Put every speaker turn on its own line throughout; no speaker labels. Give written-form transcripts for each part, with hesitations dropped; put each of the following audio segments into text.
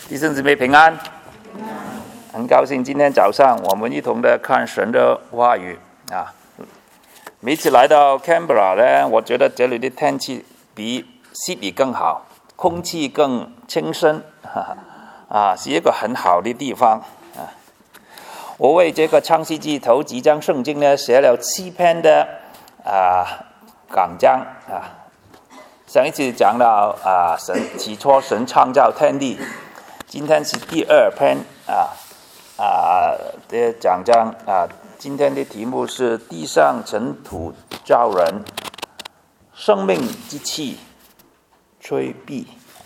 弟兄姊妹平安，很高兴今天早上我们一同的看神的话语啊。每次来到 Canberra 呢，我觉得这里的天气比悉尼更好，空气更清新，是一个很好的地方啊。我为这个创世纪头几章圣经呢写了7篇的讲章啊。上一次讲到起初神创造天地，今天是第2篇的讲章啊。今天的题目是地上尘土造人，生命之气吹闭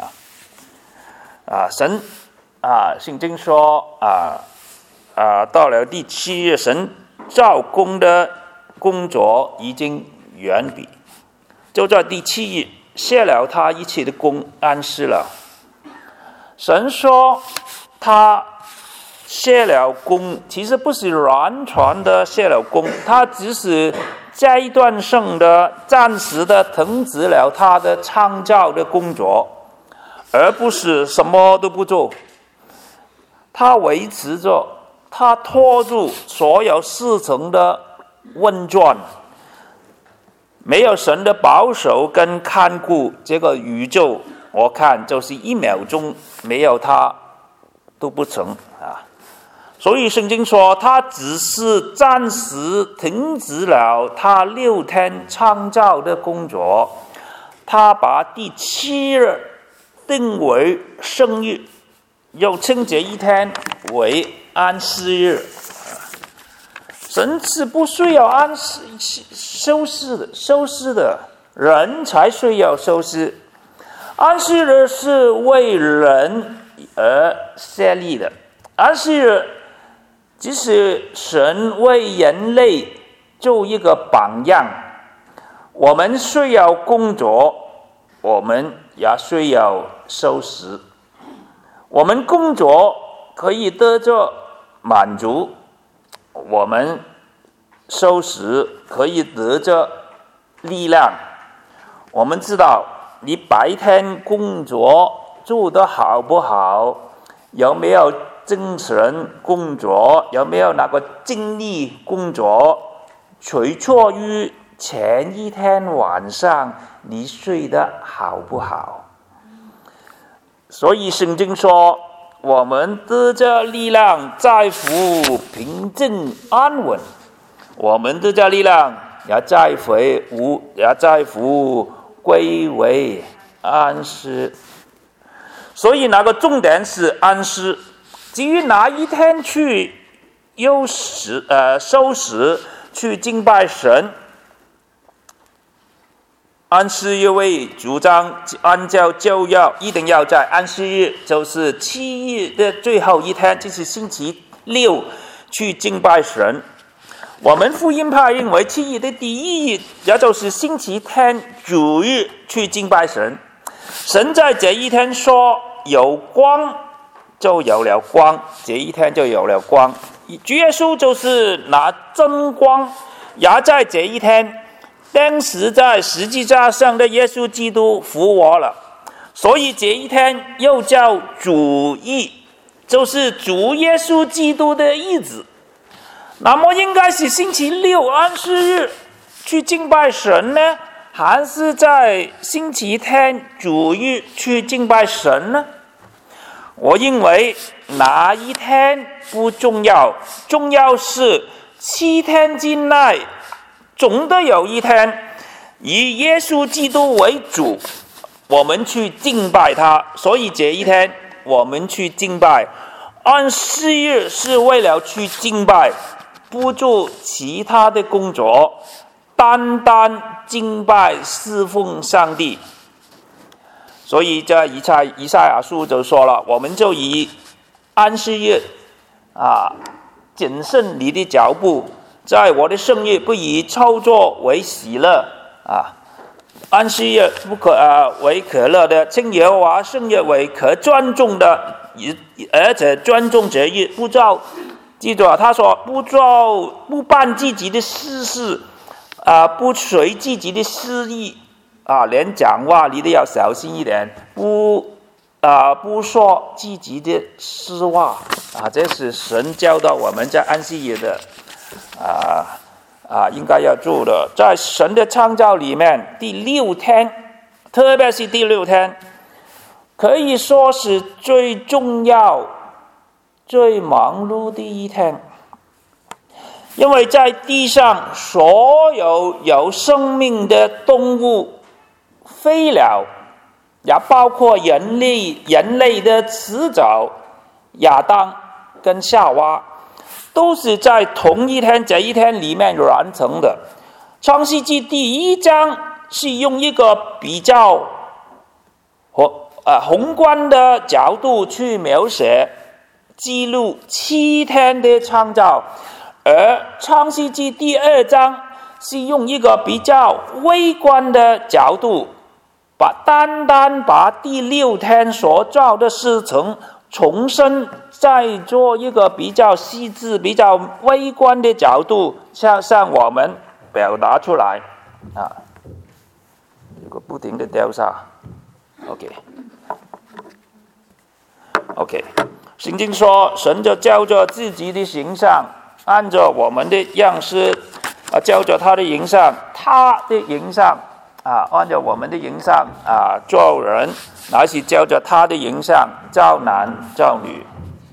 神圣经说到了第7日，神造工的工作已经完毕，就在第7日卸了他一切的工，安息了。神说他卸了工，其实不是完全的卸了工，他只是阶段性的暂时的停止了他的创造的工作，而不是什么都不做。他维持着，他拖住所有事情的运转。没有神的保守跟看顾，这个宇宙我看就是1秒钟没有他都不成啊。所以圣经说他只是暂时停止了他6天创造的工作，他把第7日定为圣日，又称这一天为安息日。神是不需要休息的，人才需要休息。安息日是为人而设立的，安息日即是神为人类做一个榜样。我们需要工作，我们也需要休息。我们工作可以得着满足，我们休息可以得着力量。我们知道你白天工作做得好不好，有没有精神工作，有没有那个精力工作，取决于前一天晚上你睡得好不好。所以圣经说我们得着力量在乎平静安稳，我们得着力量也在乎归为安息。所以那个重点是安息。至于哪一天去收拾去敬拜神，安息日为主张按照就要一定要在安息日，就是7日的最后一天，就是星期6去敬拜神。我们福音派认为7日的第1日，也就是星期天主日去敬拜神。神在这一天说有光，就有了光，这一天就有了光。主耶稣就是拿真光，也在这一天当时在十字架上的耶稣基督复活了，所以这一天又叫主日，就是主耶稣基督的日子。那么应该是星期6安息日去敬拜神呢，还是在星期天主日去敬拜神呢？我认为哪一天不重要，重要是7天之内总的有一天以耶稣基督为主，我们去敬拜他。所以这一天我们去敬拜。安息日是为了去敬拜，不做其他的工作，单单敬拜侍奉上帝。所以在以赛亚书就说了，我们就以安息日谨慎你的脚步，在我的圣日不以操作为喜乐安息日不可为可乐的，称耶和华圣日为可尊重的，而且尊重这日，记住他说不办自己的私事不随自己的私意连讲话你都要小心一点，不不说自己的失望这是神教导我们在安息日的应该要做的。在神的创造里面，第6天，特别是第6天，可以说是最重要、最忙碌的一天。因为在地上所有生命的动物、飞鸟，也包括人类的始祖亚当跟夏娃，都是在同一天这一天里面完成的。创世纪第1章是用一个比较宏观的角度去描写记录7天的创造，而创世纪第2章是用一个比较微观的角度，单单把第6天所造的事情重新再做一个比较细致、比较微观的角度向我们表达出来这个不停的掉下 OK 圣经说，神就照着自己的形象，按照我们的样式照着他的形象，按照我们的形象做人，乃是照着他的形象造男造女。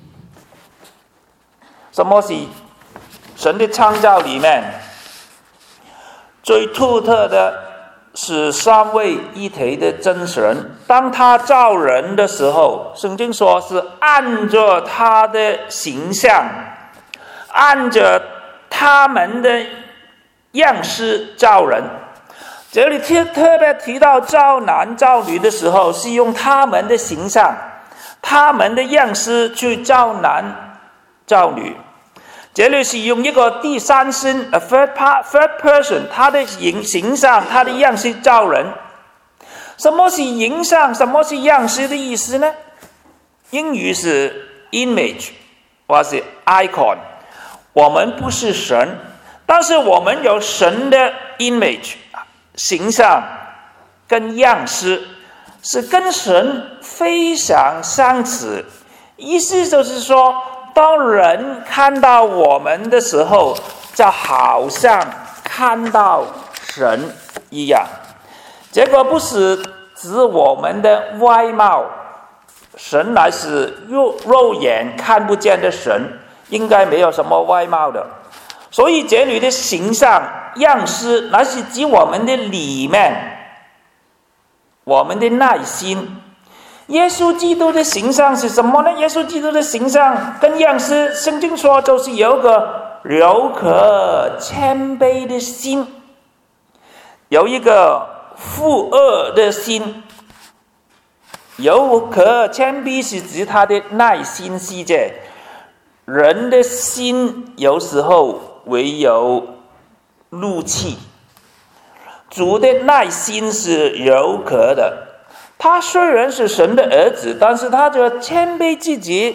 什么是神的创造里面最独特的是三位一体的真神？当他造人的时候，圣经说是按着他的形象，按着他们的样式造人。这里特别提到造男造女的时候，是用他们的形象、他们的样式去造男造女。这里是用一个第三身 third person， 他的形象、他的样式造人。什么是形象，什么是样式的意思呢？英语是 image 或是 icon。我们不是神，但是我们有神的 image 形象跟样式，是跟神非常相似。意思就是说，当人看到我们的时候，就好像看到神一样。这个不是指我们的外貌，神乃是肉眼看不见的神，应该没有什么外貌的。所以这里的形象样式乃是指我们的里面，我们的内心。耶稣基督的形象是什么呢？耶稣基督的形象跟样式，圣经说就是有个柔和谦卑的心，有一个负恶的心。柔和谦卑是指他的内心世界。人的心有时候唯有怒气，主的内心是柔和的。他虽然是神的儿子，但是他就谦卑自己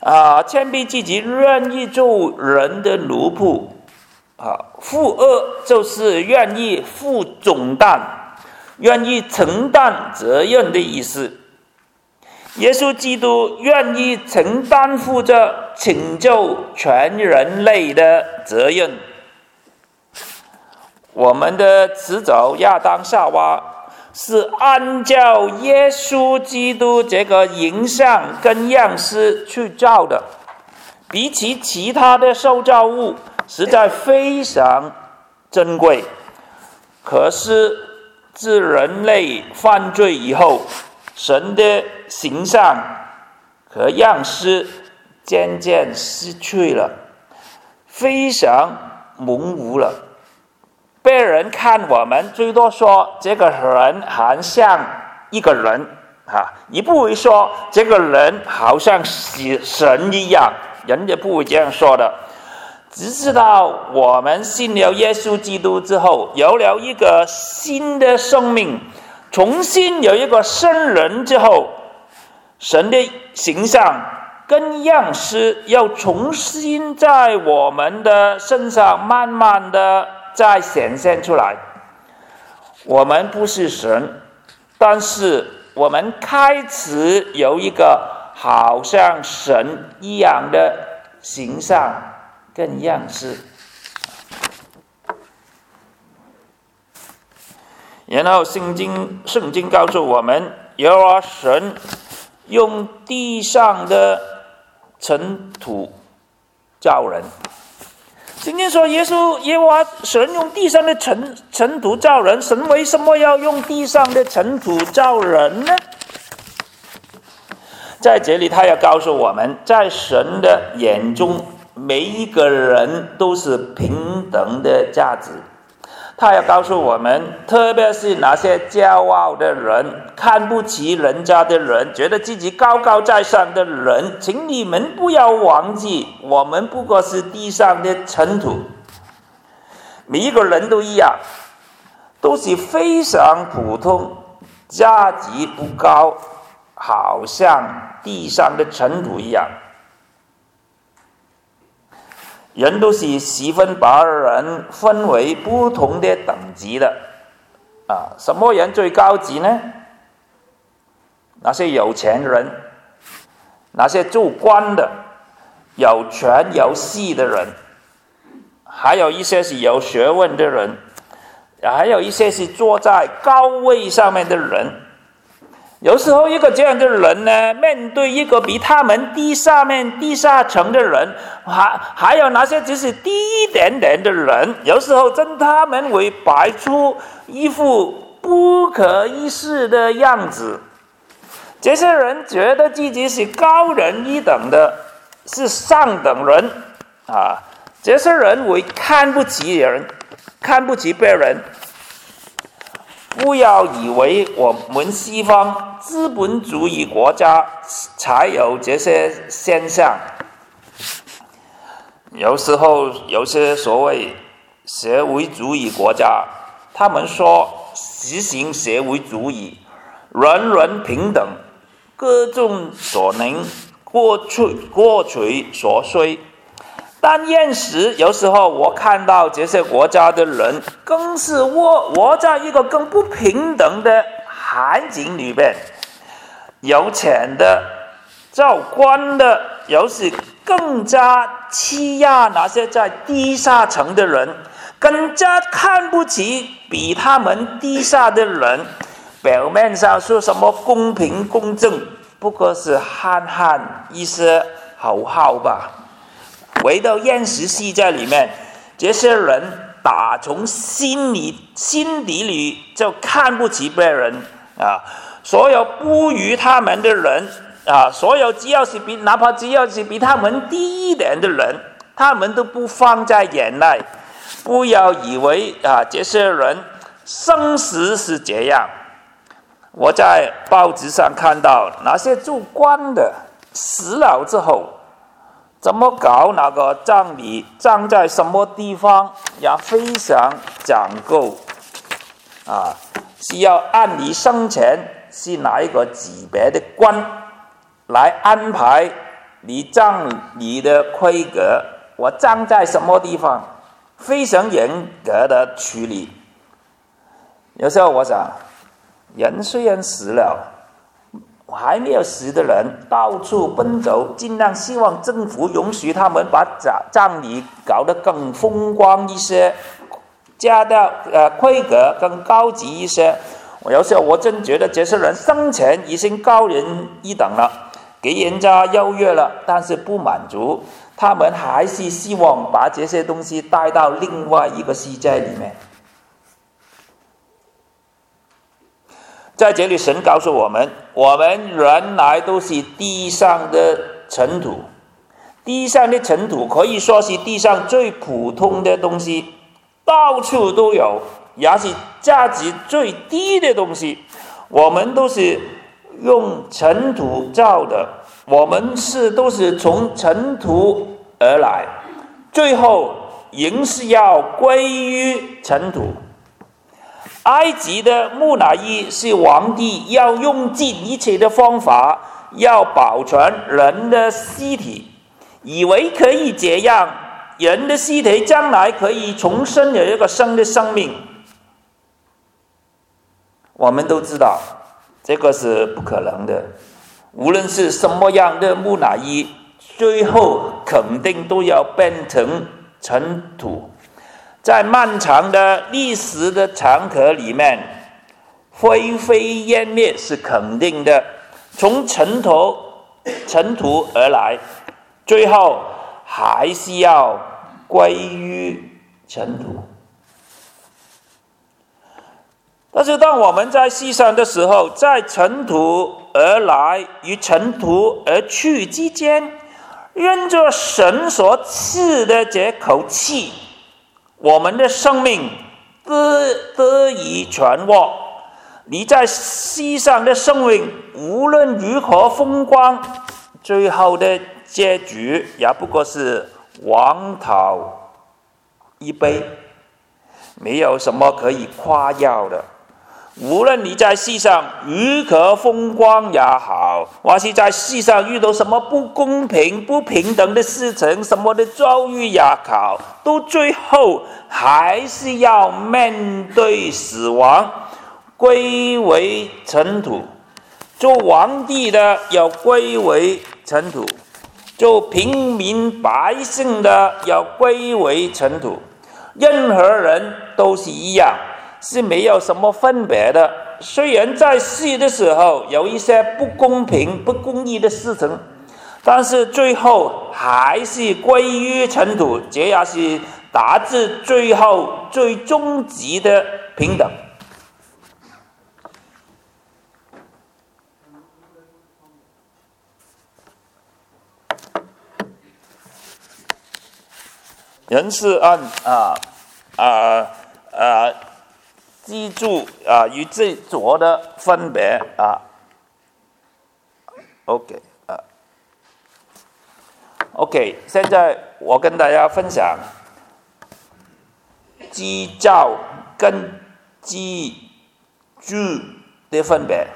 愿意做人的奴仆负恶就是愿意负重担，愿意承担责任的意思。耶稣基督愿意承担负着拯救全人类的责任。我们的始祖亚当夏娃是按照耶稣基督这个形象跟样式去造的，比起其他的受造物实在非常珍贵。可是自人类犯罪以后，神的形象和样式渐渐失去了，非常模糊了。被人看我们最多说这个人很像一个人你不会说这个人好像神一样，人家不会这样说的。只知道我们信了耶稣基督之后，有了一个新的生命，重新有一个生人之后，神的形象跟样式要重新在我们的身上慢慢的再显现出来。我们不是神，但是我们开始有一个好像神一样的形象跟样式。然后圣经告诉我们，耶和华神用地上的尘土造人。圣经说耶和华神用地上的尘土造人，神为什么要用地上的尘土造人呢？在这里他要告诉我们，在神的眼中，每一个人都是平等的价值。他要告诉我们，特别是那些骄傲的人，看不起人家的人，觉得自己高高在上的人，请你们不要忘记，我们不过是地上的尘土。每一个人都一样，都是非常普通，价值不高，好像地上的尘土一样。人都是十分把人分为不同的等级的什么人最高级呢？那些有钱人，那些做官的，有权有势的人，还有一些是有学问的人，还有一些是坐在高位上面的人。有时候一个这样的人呢，面对一个比他们地下层的人，还有那些只是低一点点的人，有时候称他们为摆出一副不可一世的样子。这些人觉得自己是高人一等的，是上等人这些人会看不起人，看不起别人。不要以为我们西方资本主义国家才有这些现象。有时候有些所谓社会主义国家，他们说实行社会主义，人人平等，各种所能，各取所需。但现实有时候我看到这些国家的人，更是活在一个更不平等的环境里面。有钱的、做官的，有时更加欺压那些在地下层的人，更加看不起比他们低下的人。表面上说什么公平公正，不过是喊一些口号吧。回到现实世界里面，这些人打从心底里就看不起别人所有不如他们的人所有哪怕只要是比他们低一点的人，他们都不放在眼内。不要以为这些人生死是这样。我在报纸上看到那些做官的死了之后，怎么搞那个葬礼，葬在什么地方也非常讲究是要按你生前是哪一个级别的官来安排你葬礼的规格，我葬在什么地方，非常严格的处理。有时候我想，人虽然死了，还没有死的人到处奔走，尽量希望政府允许他们把葬礼搞得更风光一些，加到规格更高级一些。有时候我真觉得这些人生前已经高人一等了，给人家优越了，但是不满足，他们还是希望把这些东西带到另外一个世界里面。在这里神告诉我们，我们原来都是地上的尘土。地上的尘土可以说是地上最普通的东西，到处都有，也是价值最低的东西。我们都是用尘土造的，我们都是从尘土而来，最后仍是要归于尘土。埃及的木乃伊是皇帝要用尽一切的方法要保存人的尸体，以为可以这样，人的尸体将来可以重生有一个新的生命。我们都知道这个是不可能的。无论是什么样的木乃伊，最后肯定都要变成尘土。在漫长的历史的长河里面，灰飞烟灭是肯定的，从尘土而来，最后还是要归于尘土。但是当我们在世上的时候，在尘土而来与尘土而去之间，任着神所赐的这口气，我们的生命得以存活。你在世上的生命无论如何风光，最后的结局也不过是黄桃一杯，没有什么可以夸耀的。无论你在世上如何风光也好，或是在世上遇到什么不公平不平等的事情，什么的遭遇也好，都最后还是要面对死亡，归为尘土。做皇帝的要归为尘土，做平民百姓的要归为尘土。任何人都是一样，是没有什么分别的。虽然在世的时候有一些不公平不公义的事情，但是最后还是归于尘土，这也是达至最后最终极的平等。人是按记住与执着的分别OK， 现在我跟大家分享基造跟基住的分别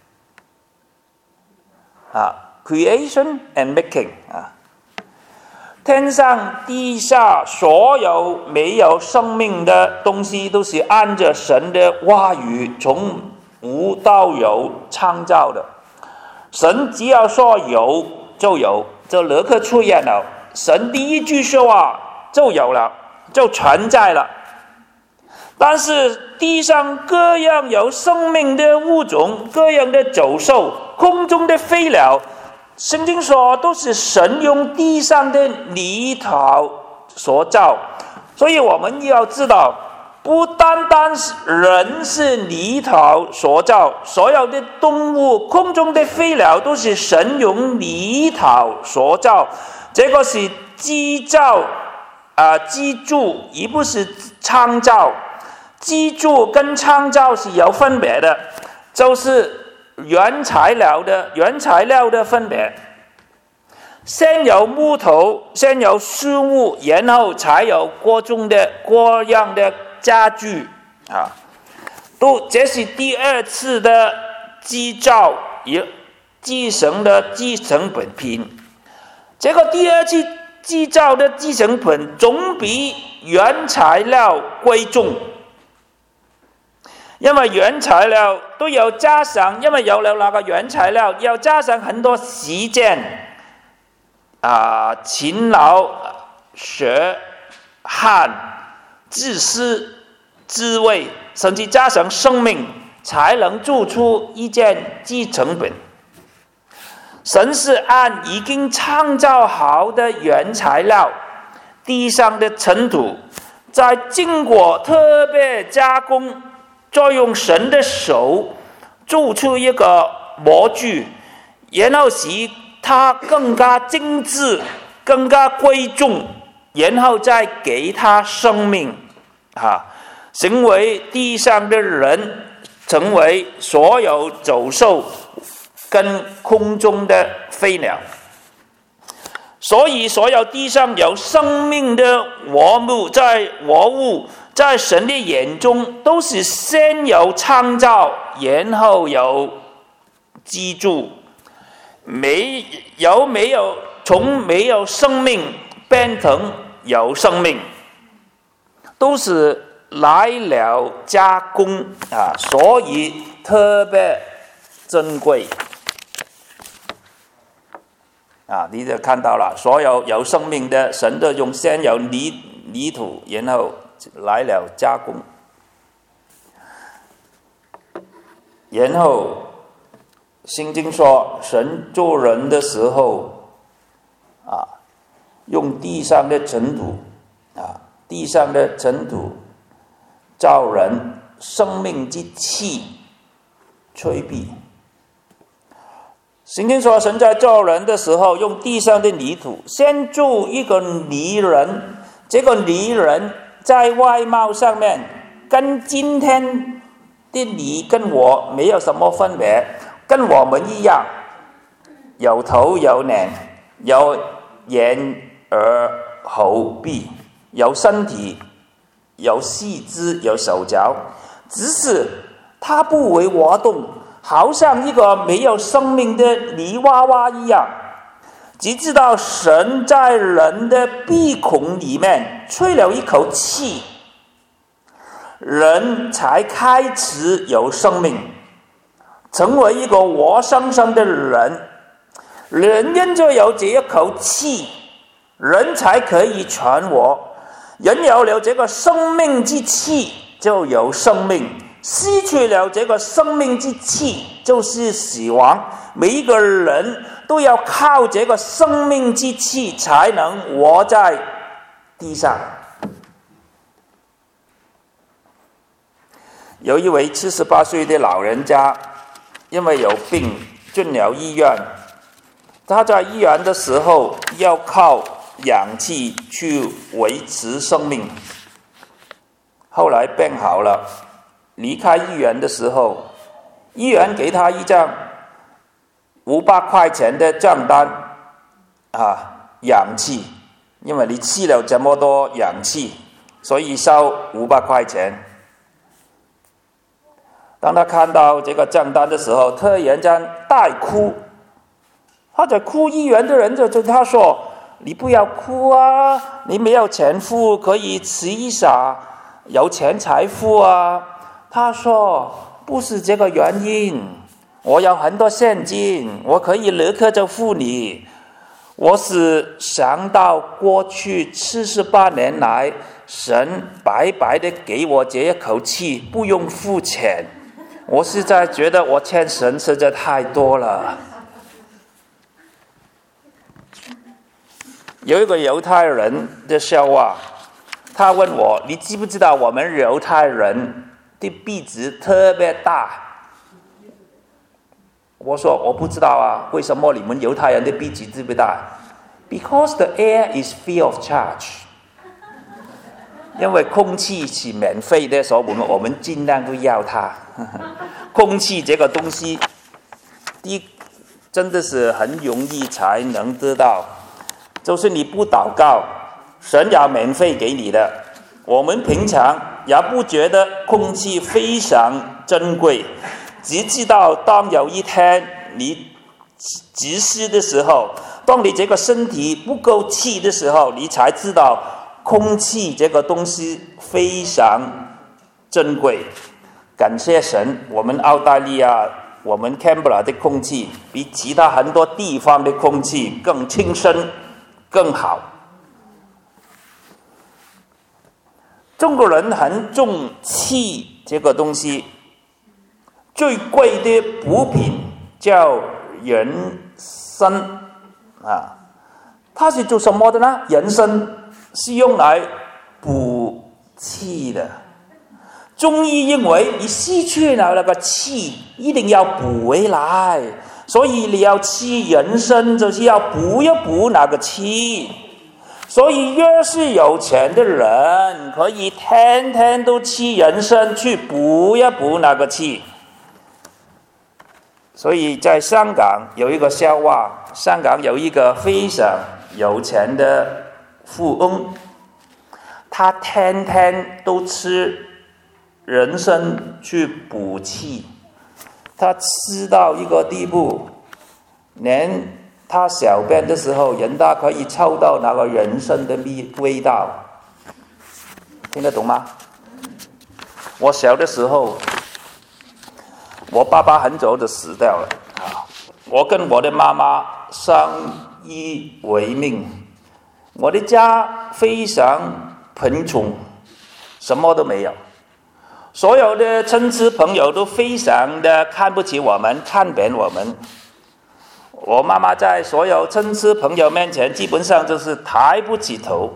creation and making 天上地下所有没有生命的东西，都是按着神的话语从无到有创造的。神只要说有就有，就立刻出现了。神第一句说话就有了，就存在了。但是地上各样有生命的物种，各样的走兽，空中的飞鸟，圣经说都是神用地上的泥土所造。所以我们要知道，不单单是人是泥土所造，所有的动物，空中的飞鸟都是神用泥土所造。这个是基造基筑，而不是创造。基筑跟创造是有分别的，就是原材料的分别。先有木头，先有树木，然后才有各样的家具这是第二次的制造也继承的继承品。这个第二次制造的继承品总比原材料贵重，因为原材料都有加上，因为有了那个原材料，要加上很多时间勤劳、血汗、自私、智慧，甚至加上生命，才能做出一件继承品。神是按已经创造好的原材料，地上的尘土，再经过特别加工，再用神的手做出一个模具，然后使它更加精致，更加贵重，然后再给它生命成为地上的人，成为所有走兽跟空中的飞鸟。所以所有地上有生命的活物，在神的眼中都是先有创造，然后有居住。从没有生命变成有生命，都是来了加工所以特别珍贵。你就看到了，所有有生命的神都用先有泥土，然后来了加工，然后圣经说神做人的时候用地上的尘土造人，生命之气吹闭。圣经说神在造人的时候用地上的泥土先做一个泥人，这个泥人在外貌上面跟今天的你跟我没有什么分别，跟我们一样，有头有脸，有眼耳口鼻，有身体，有四肢，有手脚，只是他不会活动，好像一个没有生命的泥娃娃一样。直至到神在人的鼻孔里面吹了一口气，人才开始有生命，成为一个活生生的人。人因着有这一口气，人才可以存活。人有了这个生命之气，就有生命；失去了这个生命之气，就是死亡。每一个人都要靠这个生命之气才能活在地上。有一位78岁的老人家，因为有病进了医院，他在医院的时候要靠氧气去维持生命。后来病好了，离开医院的时候，医院给他一张500块钱的账单氧气，因为你吃了这么多氧气，所以收500块钱。当他看到这个账单的时候，突然间大哭。他在哭，医院的人就对他说：“你不要哭啊，你没有钱付，可以吃一下，有钱才付啊。”他说：“不是这个原因，我有很多现金，我可以立刻就付你。我是想到过去78年来，神白白的给我这一口气，不用付钱。我实在觉得我欠神实在太多了。”有一个犹太人的笑话，他问我：“你知不知道我们犹太人的鼻子特别大？”我说：“我不知道啊，为什么你们犹太人的鼻子特别大？” Because the air is free of charge。因为空气是免费的，所以我们尽量都要它。空气这个东西，真的是很容易才能得到。就是你不祷告，神要免费给你的。我们平常也不觉得空气非常珍贵，直至到当有一天你急事的时候，当你这个身体不够气的时候，你才知道空气这个东西非常珍贵。感谢神，我们澳大利亚，我们 Canberra 的空气比其他很多地方的空气更清新更好。中国人很重气这个东西，最贵的补品叫人参它是做什么的呢？人参是用来补气的。中医认为你失去了那个气，一定要补回来，所以你要吃人参，就是要补一补那个气。所以越是有钱的人，可以天天都吃人参去补一补那个气。所以在香港有一个笑话，香港有一个非常有钱的富翁，他天天都吃人参去补气，他吃到一个地步，连他小便的时候，人大可以抽到那个人参的味道，听得懂吗？我小的时候， 我爸爸很早就死掉了啊，我跟我的妈妈相依为命，我的家非常贫穷，什么都没有，所有的亲戚朋友都非常的看不起我们，看扁我们。我妈妈在所有亲戚朋友面前基本上就是抬不起头。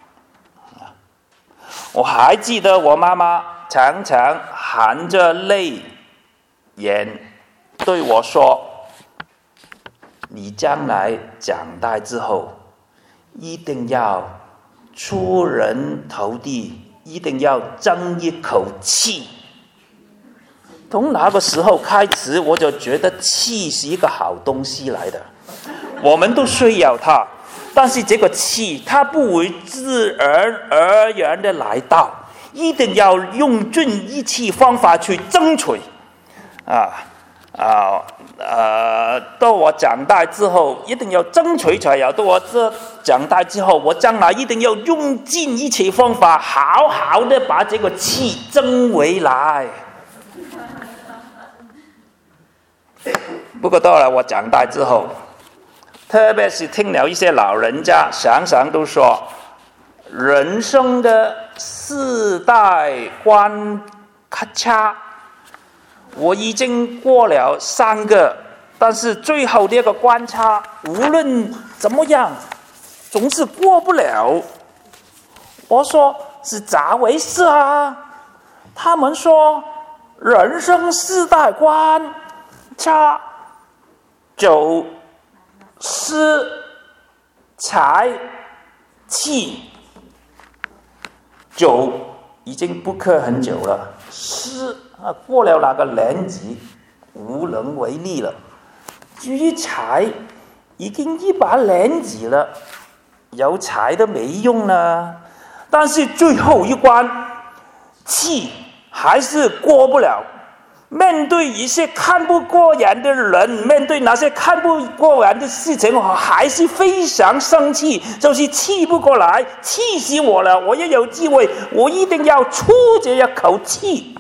我还记得我妈妈常常含着泪眼对我说，你将来长大之后一定要出人头地，一定要争一口气。从那个时候开始，我就觉得气是一个好东西来的，我们都需要它，但是这个气它不会自然而然的来到，一定要用尽一切方法去争取。到我长大之后一定要争取才有，到我长大之后，我将来一定要用尽一切方法，好好的把这个气争回来。不过到了我长大之后，特别是听了一些老人家常常都说，人生的4代关卡，我已经过了3个，但是最后的一个关卡无论怎么样总是过不了。我说是咋回事啊？他们说人生4代关卡就是财气，酒已经不喝很久了，过了那个年纪无能为力了。至于财，已经一把年纪了，有财都没用了。但是最后一关气还是过不了。面对一些看不过眼的人，面对那些看不过眼的事情，我还是非常生气，就是气不过来，气死我了。我也有机会，我一定要出这一口气。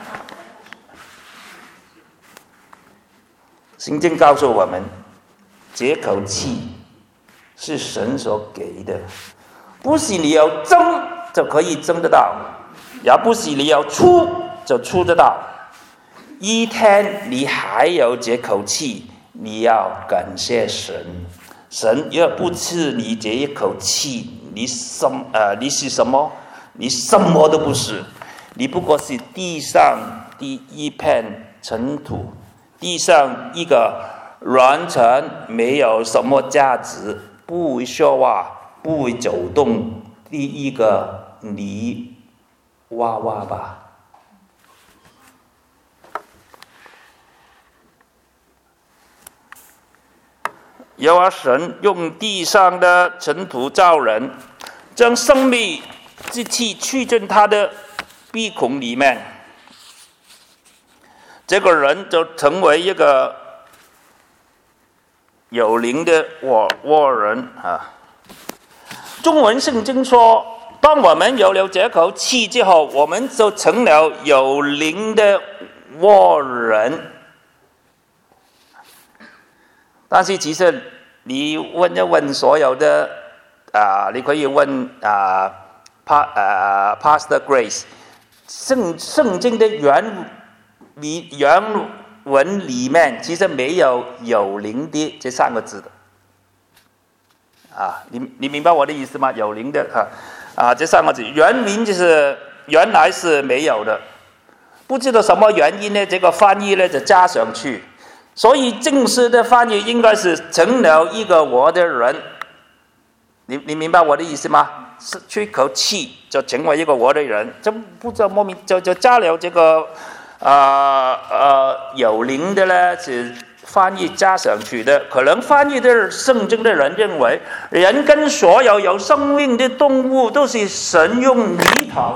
圣经告诉我们，这口气是神所给的，不是你要争就可以争得到，也不是你要出就出得到。一天你还有这口气，你要感谢神。神要不赐你这一口气，你是什么？你什么都不是，你不过是地上第一片尘土，地上一个软尘，没有什么价值，不会说话，不会走动，第一个泥娃娃吧。有啊，神用地上的尘土造人，将生命之气去进他的鼻孔里面，这个人就成为一个有灵的活人啊。中文圣经说，当我们有了这口气之后，我们就成了有灵的活人。但是其实你问一问所有的你可以问Pastor Grace， 圣经的原文里面其实没有有灵的这3个字的你明白我的意思吗？有灵的这3个字原名就是原来是没有的，不知道什么原因呢，这个翻译呢就加上去。所以正式的翻译应该是成了一个活的人，你明白我的意思吗？是出一口气就成为一个活的人，就不知道莫名就加了这个有灵的呢，是翻译加上去的。可能翻译的圣经的人认为，人跟所有有生命的动物都是神用泥土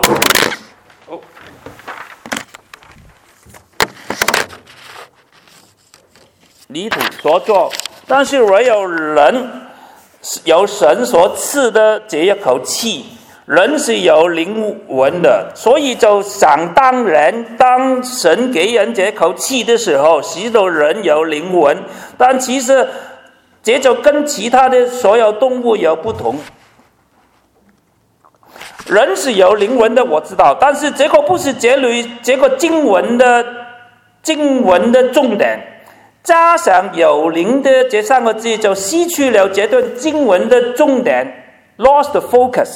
所做，但是唯有人有神所赐的这一口气， 人是有灵魂的，所以就想当然，当神给人这口气的时候，使得人有灵魂。但其实这就跟其他的所有动物有不同。人是有灵魂的，我知道，但是这个不是这个经文的重点。加上有灵的这三个字，就失去了这段经文的重点 ，lost the focus。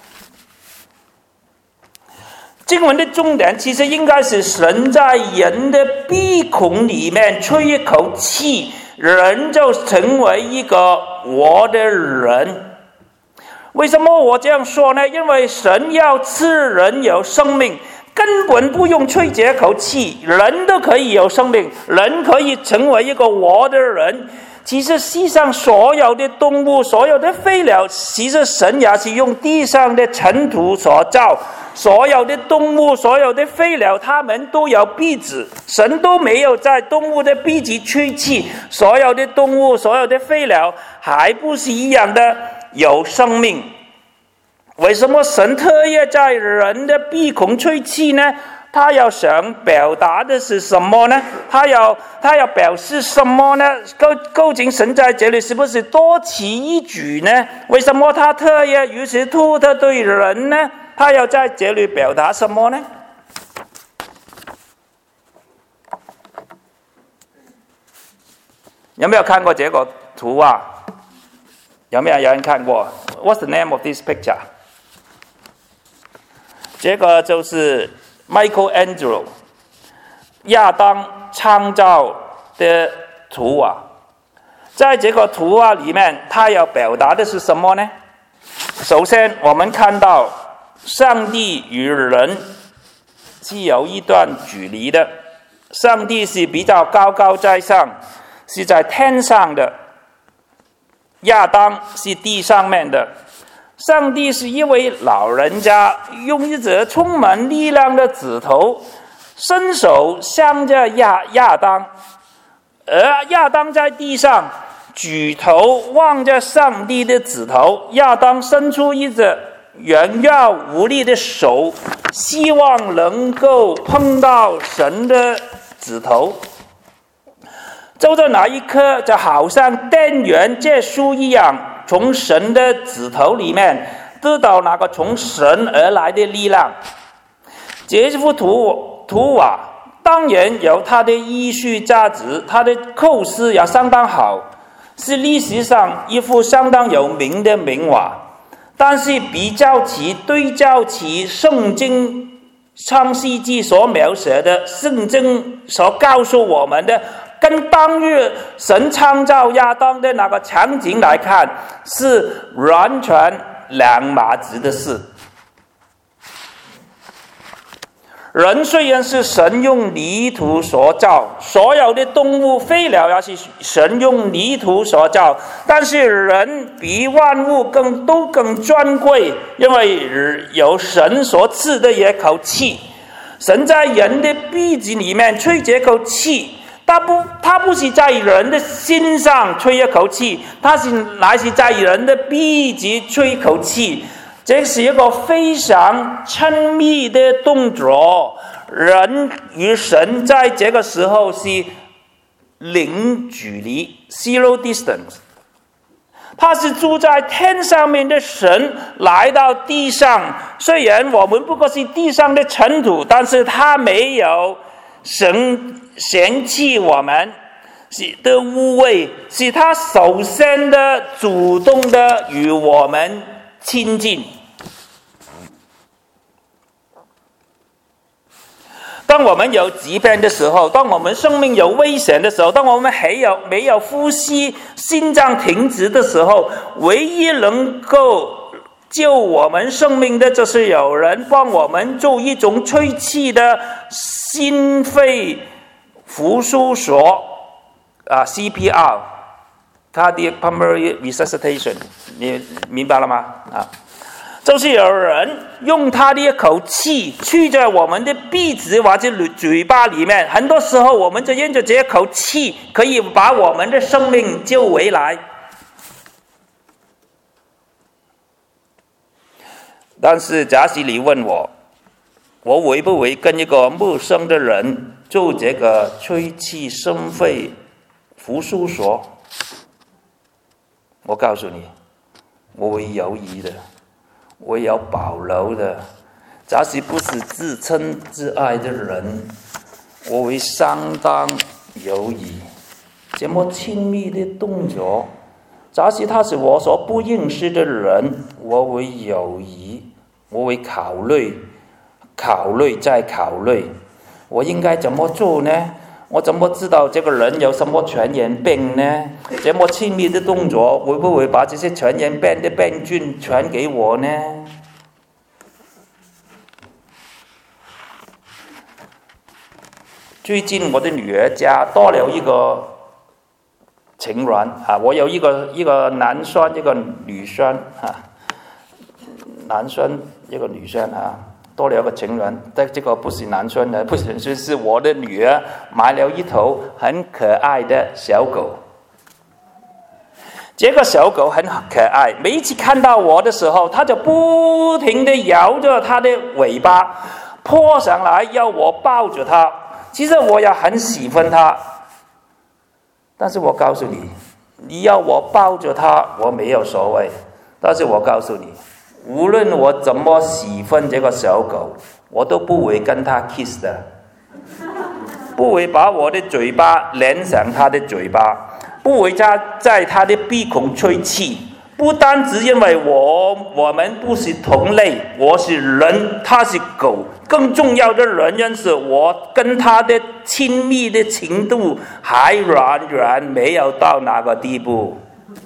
经文的重点其实应该是神在人的鼻孔里面吹一口气，人就成为一个活的人。为什么我这样说呢？因为神要赐人有生命，根本不用吹这口气，人都可以有生命，人可以成为一个活的人。其实世上所有的动物，所有的飞鸟，其实神也是用地上的尘土所造。所有的动物，所有的飞鸟，它们都有鼻子，神都没有在动物的鼻子吹气。所有的动物，所有的飞鸟，还不是一样的有生命。为什么神特意在人的鼻孔吹气呢？他要想表达的是什么呢？他要表示什么呢？究竟神在这里是不是多此一举呢？为什么他特意如此突的对人呢？他要在这里表达什么呢？有没有看过这个图啊？有没有人看过 ？What's the name of this picture？ 这个就是 Michelangelo 亚当创造的图画。在这个图画里面，他要表达的是什么呢？首先，我们看到上帝与人是有一段距离的，上帝是比较高高在上，是在天上的，亚当是地上面的。上帝是一位老人家，用一只充满力量的指头伸手向着亚当，而亚当在地上举头望着上帝的指头，亚当伸出一只软弱无力的手，希望能够碰到神的指头。就在那一刻，就好像电源结束一样，从神的指头里面得到那个从神而来的力量。这幅图画当然有它的艺术价值，它的构思也相当好，是历史上一幅相当有名的名画。但是对照起圣经创世纪所描写的，圣经所告诉我们的，跟当日神创造亚当的那个场景来看，是完全两码子的事。人虽然是神用泥土所造，所有的动物飞鸟也是神用泥土所造，但是人比万物都更尊贵，因为有神所赐的一口气。神在人的鼻子里面吹这口气，他不是在人的心上吹一口气，乃是在人的鼻子吹一口气。这是一个非常亲密的动作，人与神在这个时候是零距离 （zero distance）。他是住在天上面的神来到地上，虽然我们不过是地上的尘土，但是他没有嫌弃我们的污秽，是他首先的主动的与我们亲近。当我们有疾病的时候，当我们生命有危险的时候，当我们没有呼吸，心脏停止的时候，唯一能够救我们生命的，就是有人帮我们做一种吹气的心肺复苏所CPR Cardiac Pulmonary Resuscitation， 你明白了吗？就是有人用他的一口气去在我们的鼻子或者嘴巴里面，很多时候我们就因着这口气可以把我们的生命救回来。 但是假使你问我会不会跟一个陌生的人做这个吹气生肺复述说？我告诉你，我会犹豫的，我有保留的。假使不是自称自爱的人，我会相当犹豫。这么亲密的动作，假使他是我所不认识的人，我会犹豫，我会考虑再考虑，我应该怎么做呢？我怎么知道这个人有什么传染病呢？这么亲密的动作会不会把这些传染病的病菌传给我呢？最近我的女儿家多了一个成员啊，我有一个男生一个女生啊，男生一个女生啊。多了一个成员，但这个不是男生的，不是我的女儿买了一头很可爱的小狗。这个小狗很可爱，每一次看到我的时候，它就不停地摇着它的尾巴，扑上来要我抱着它。其实我也很喜欢它，但是我告诉你，你要我抱着它，我没有所谓。但是我告诉你，无论我怎么喜欢这个小狗，我都不会跟它 kiss 的，不会把我的嘴巴连上它的嘴巴，不会在它的鼻孔吹气。不单只因为我们不是同类，我是人，它是狗，更重要的原因是我跟它的亲密的程度还远远没有到那个地步。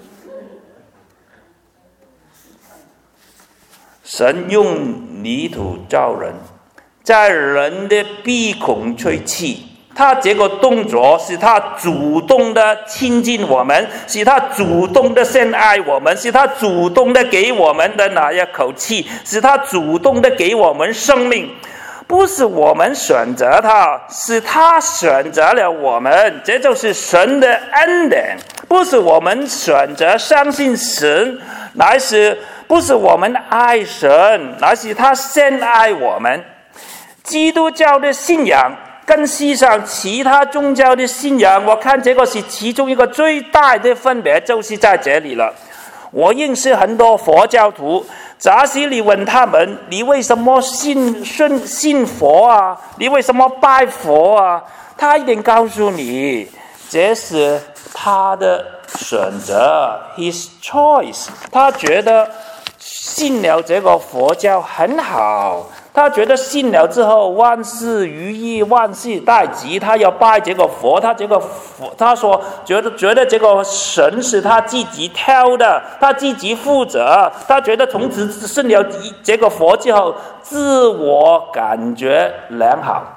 神用泥土造人，在人的鼻孔吹气，他这个动作是他主动的亲近我们，是他主动的深爱我们，是他主动的给我们的那一口气，是他主动的给我们生命。不是我们选择他，是他选择了我们，这就是神的恩典。不是我们选择相信神，不是我们爱神，乃是他先爱我们。基督教的信仰跟世上其他宗教的信仰，我看这个是其中一个最大的分别，就是在这里了。我认识很多佛教徒，假使你问他们，你为什么信佛啊？你为什么拜佛啊？他一定告诉你，这是他的选择 ，his choice。他觉得信了这个佛教很好，他觉得信了之后万事如意，万事大吉，他要拜这个佛，他说觉得这个神是他自己挑的，他自己负责，他觉得从此信了这个佛之后，自我感觉良好。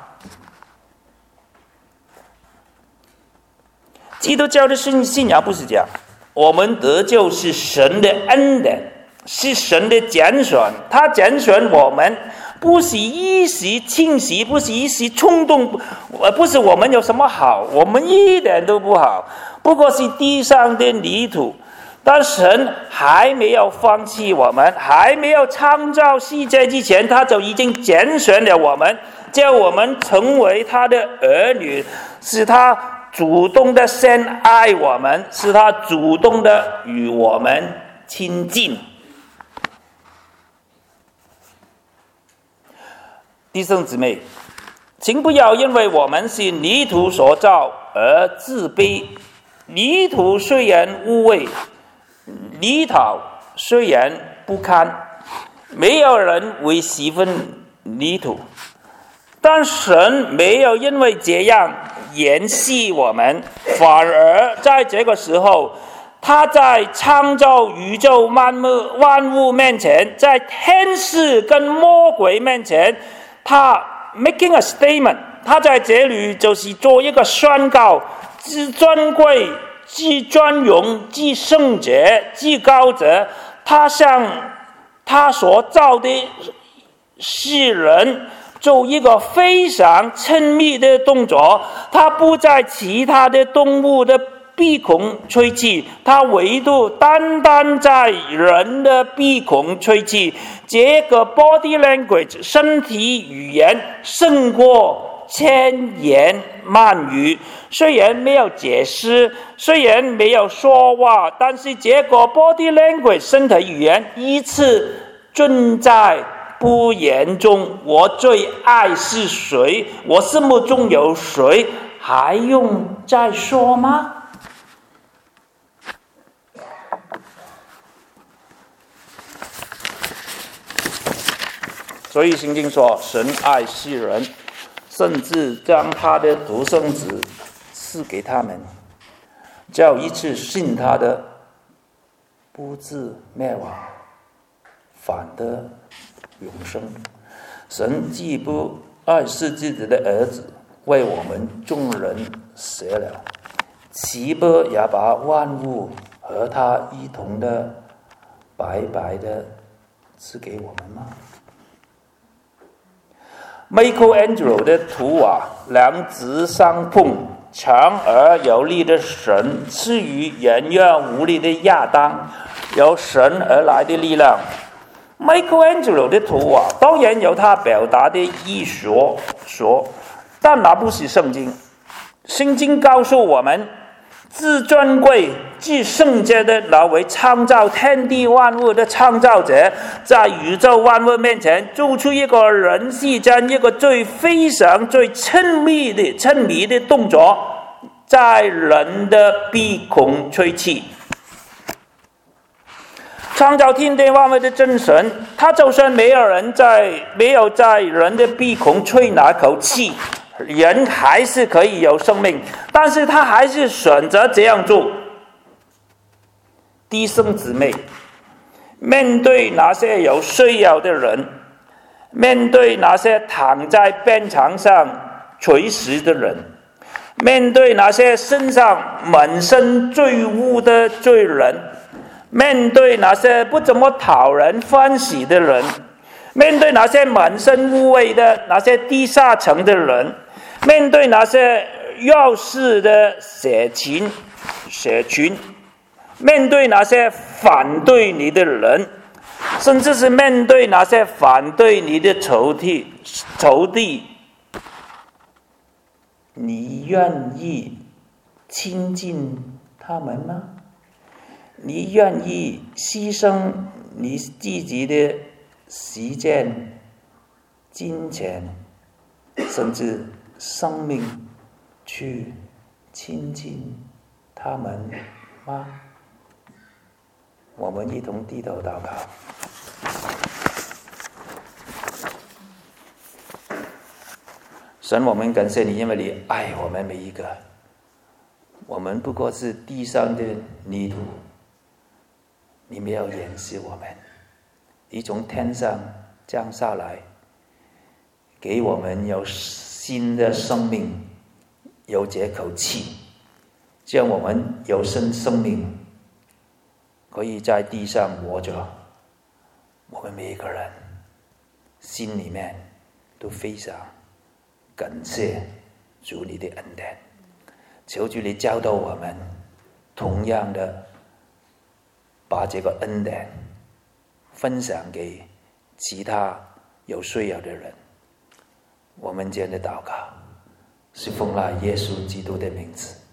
基督教的信仰不是这样，我们得救是神的恩典，是神的拣选，他拣选我们，不是一时清洗，不是一时冲动，不是我们有什么好，我们一点都不好，不过是地上的泥土。但神还没有放弃我们，还没有创造世界之前，他就已经拣选了我们，叫我们成为他的儿女，是他主动的先爱我们，是他主动的与我们亲近。弟兄姊妹，请不要因为我们是泥土所造而自卑。泥土虽然污秽，泥土虽然不堪，没有人会喜欢泥土，但神没有因为这样延续我们，反而在这个时候，他在创造宇宙万物面前，在天使跟魔鬼面前，他 making a statement， 他在这里就是做一个宣告，至尊贵，至尊荣，至圣洁，至高者。他向他所造的世人做一个非常亲密的动作，他不在其他的动物的鼻孔吹气，他唯独单单在人的鼻孔吹气。这个 body language 身体语言胜过千言万语。虽然没有解释，虽然没有说话，但是这个 body language 身体语言一次尽在不言中。我最爱是谁？我心目中有谁？还用再说吗？所以圣经说，神爱世人，甚至将他的独生子赐给他们，叫一切信他的不至灭亡，反得永生。神既不爱惜自己的儿子，为我们众人死了，岂不也把万物和他一同的白白的赐给我们吗？Michelangelo 的图画两指相碰，强而有力的神赐予软弱无力的亚当由神而来的力量。Michelangelo 的图画当然有他表达的艺术说，但那不是圣经。圣经告诉我们，至尊贵、至圣洁的那位创造天地万物的创造者，在宇宙万物面前做出一个人世间一个最非常、最亲密的动作，在人的鼻孔吹气。创造天地万物的真神，他就算没有在人的鼻孔吹那口气，人还是可以有生命，但是他还是选择这样做。弟兄姊妹，面对那些有需要的人，面对那些躺在病床上垂死的人，面对那些身上满身罪污的罪人，面对那些不怎么讨人欢喜的人，面对那些满身污秽的那些低下层的人，面对那些弱势的社群，面对那些反对你的人，甚至是面对那些反对你的仇敌，你愿意亲近他们吗？你愿意牺牲你自己的时间、金钱，甚至生命去亲近他们吗？我们一同低头祷告。神，我们感谢你，因为你爱我们每一个。我们不过是地上的泥土，你没有掩饰我们，你从天上降下来，给我们有新的生命，有这口气，让我们有生命可以在地上活着。我们每一个人心里面都非常感谢主你的恩典，求主你教导我们，同样的把这个恩典分享给其他有需要的人。我们这样的祷告是奉了耶稣基督的名字。